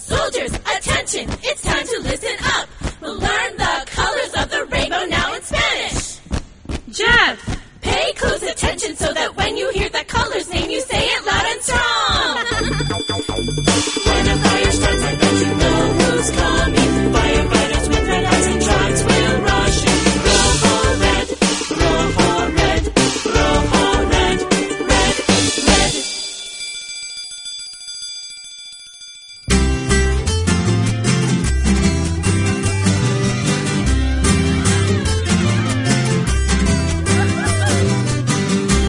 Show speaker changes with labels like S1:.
S1: Soldiers, attention! It's time to listen up! We'll learn the colors of the rainbow now in Spanish!
S2: Jeff!
S1: Pay close attention so